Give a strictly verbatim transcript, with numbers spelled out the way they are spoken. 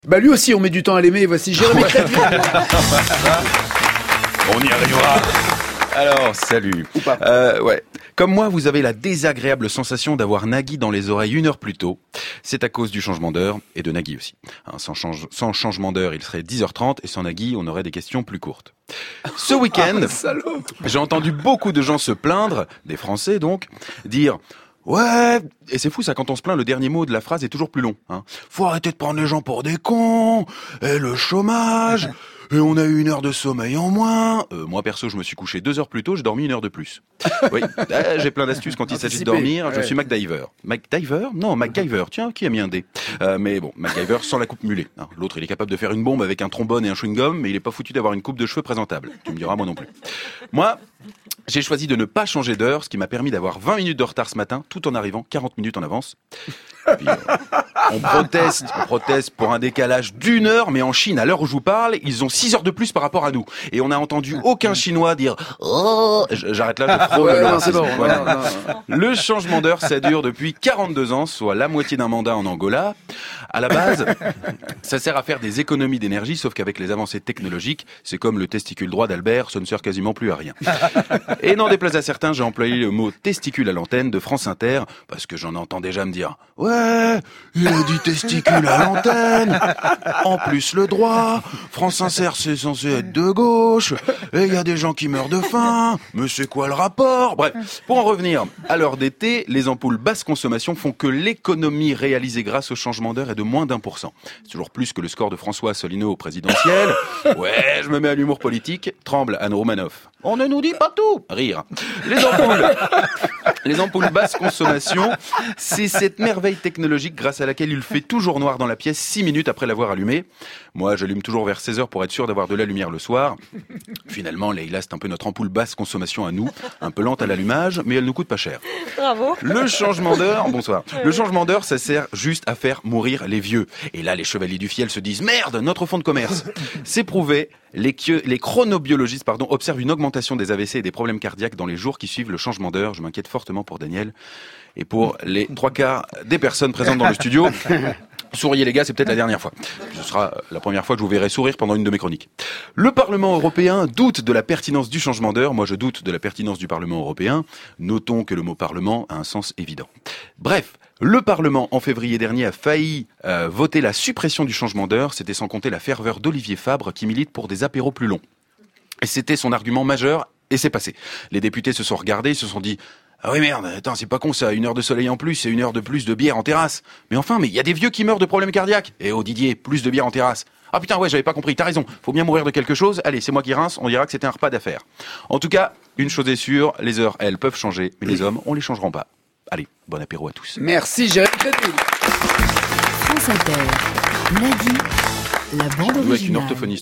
Bah lui aussi, on met du temps à l'aimer. Voici Jérémy Crédville. On y arrivera. Alors, salut. Ou pas. Euh, ouais. Comme moi, vous avez la désagréable sensation d'avoir Nagui dans les oreilles une heure plus tôt. C'est à cause du changement d'heure et de Nagui aussi. Hein, sans, change, sans changement d'heure, il serait dix heures trente et sans Nagui, on aurait des questions plus courtes. Ce week-end, Ah, j'ai entendu beaucoup de gens se plaindre, des Français donc, dire... Ouais, et c'est fou ça, quand on se plaint, le dernier mot de la phrase est toujours plus long. Hein. Faut arrêter de prendre les gens pour des cons, et le chômage, et on a eu une heure de sommeil en moins. Euh, moi perso, je me suis couché deux heures plus tôt, j'ai dormi une heure de plus. Oui, euh, j'ai plein d'astuces quand il s'agit de dormir, je ouais. suis MacDiver. MacDiver Non, MacGyver, tiens, qui a mis un dé euh, Mais bon, MacGyver sans la coupe mulet. Hein. L'autre, il est capable de faire une bombe avec un trombone et un chewing-gum, mais il est pas foutu d'avoir une coupe de cheveux présentable. Tu me diras, moi non plus. Moi... J'ai choisi de ne pas changer d'heure, ce qui m'a permis d'avoir vingt minutes de retard ce matin, tout en arrivant quarante minutes en avance. Puis, euh, on proteste, on proteste pour un décalage d'une heure, mais en Chine, à l'heure où je vous parle, ils ont six heures de plus par rapport à nous. Et on n'a entendu aucun Chinois dire « Oh !» J'arrête là, je frôle ouais, le non, racisme. c'est bon. Voilà. Non, non, non. Le changement d'heure, ça dure depuis quarante-deux ans, soit la moitié d'un mandat en Angola. À la base, ça sert à faire des économies d'énergie, sauf qu'avec les avancées technologiques, c'est comme le testicule droit d'Albert, ça ne sert quasiment plus à rien. Et n'en déplaise à certains, j'ai employé le mot testicule à l'antenne de France Inter, parce que j'en entends déjà me dire « Ouais, il a dit testicule à l'antenne, en plus le droit, France Inter c'est censé être de gauche, et il y a des gens qui meurent de faim, mais c'est quoi le rapport ?» Bref, pour en revenir, à l'heure d'été, les ampoules basse consommation font que l'économie réalisée grâce au changement d'heure est de moins d'un pour cent. C'est toujours plus que le score de François Asselineau au présidentiel. Ouais, je me mets à l'humour politique, tremble Anne Romanoff. On ne nous dit pas tout. Rire. Les ampoules, les ampoules basse consommation, c'est cette merveille technologique grâce à laquelle il fait toujours noir dans la pièce six minutes après l'avoir allumé. Moi, j'allume toujours vers seize heures pour être sûr d'avoir de la lumière le soir. Finalement, Leïla, c'est un peu notre ampoule basse consommation à nous, un peu lente à l'allumage, mais elle nous coûte pas cher. Bravo. Le changement d'heure, bonsoir. Le changement d'heure, ça sert juste à faire mourir les vieux. Et là, les chevaliers du fiel se disent merde, notre fonds de commerce. C'est prouvé. Les, les chronobiologistes pardon, observent une augmentation des A V C et des problèmes cardiaques dans les jours qui suivent le changement d'heure. Je m'inquiète fortement pour Daniel et pour les trois quarts des personnes présentes dans le studio. Souriez les gars, c'est peut-être la dernière fois. Ce sera la première fois que je vous verrai sourire pendant une de mes chroniques. Le Parlement européen doute de la pertinence du changement d'heure. Moi, je doute de la pertinence du Parlement européen. Notons que le mot Parlement a un sens évident. Bref, le Parlement, en février dernier, a failli euh, voter la suppression du changement d'heure. C'était sans compter la ferveur d'Olivier Fabre qui milite pour des apéros plus longs. Et c'était son argument majeur, et c'est passé. Les députés se sont regardés, ils se sont dit... Ah oui merde, attends, c'est pas con ça, une heure de soleil en plus, c'est une heure de plus de bière en terrasse. Mais enfin, mais il y a des vieux qui meurent de problèmes cardiaques. Et oh Didier, plus de bière en terrasse. Ah putain, ouais, j'avais pas compris, t'as raison, faut bien mourir de quelque chose. Allez, c'est moi qui rince, on dira que c'était un repas d'affaires. En tout cas, une chose est sûre, les heures, elles, peuvent changer, mais les hommes, on les changeront pas. Allez, bon apéro à tous. Merci Jérémy Crédville. France Inter, Nagui, la bande Avec une originale. orthophoniste.